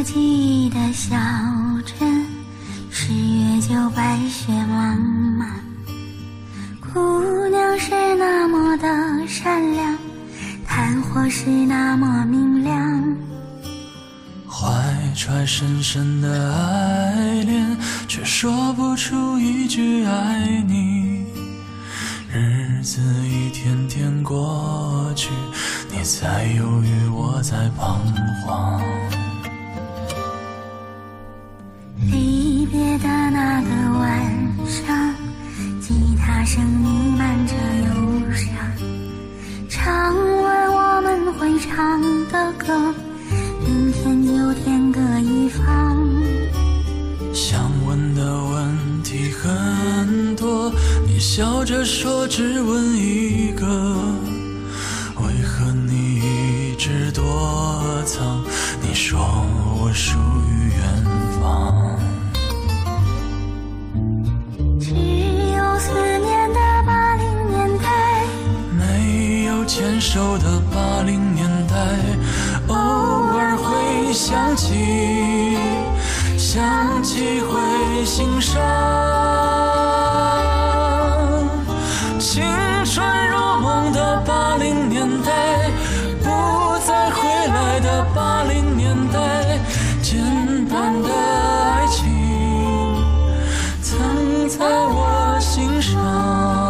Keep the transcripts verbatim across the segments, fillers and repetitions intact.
记忆的小镇，十月就白雪茫茫，姑娘是那么的善良，炭火是那么明亮， 怀揣深深的爱恋，却说不出一句爱你。日子一天天过去，你在犹豫，我在彷徨。 离别的那个晚上，吉他声弥漫着忧伤，唱完我们会唱的歌，明天就天各一方。 想问的问题很多，你笑着说只问一个，为何你一直躲藏？你说我属于远方， 只有思念的八零年代， 没有牵手的八零年代，偶尔会想起，想起会心伤。青春如梦的八零年代，不再回来的八零年代，简单的爱情曾在我心上。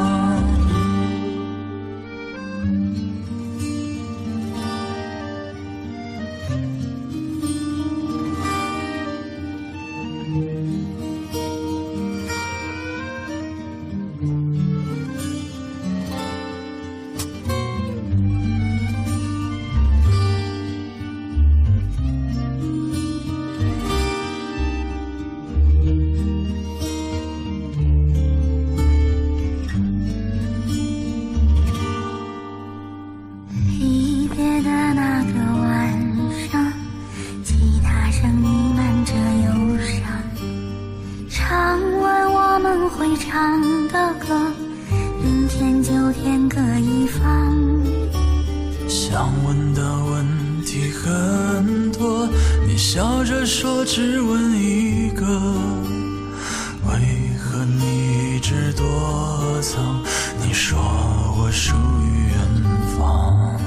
离别的那个晚上，吉他声弥漫着忧伤，唱完我们会唱的歌，明天就天各一方。 想问的问题很多，你笑着说只问一个，为何你一直躲藏？你说我属于远方，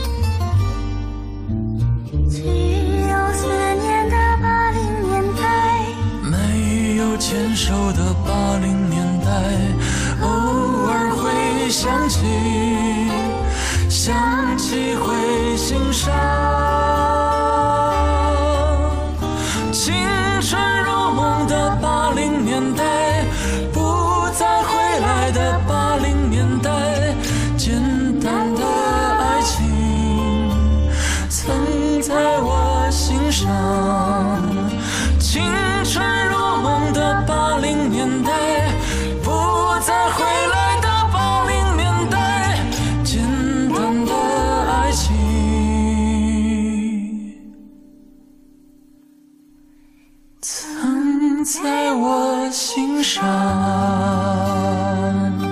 只有思念的八零年代， 没有牵手的八零年代，偶尔会想起，想起会心伤。青春如梦的八零年代，不再回来的八零年代，简单的爱情曾在我心上。青春如梦的八零年代，不再回来的八零年代，简单的爱情曾在我心上。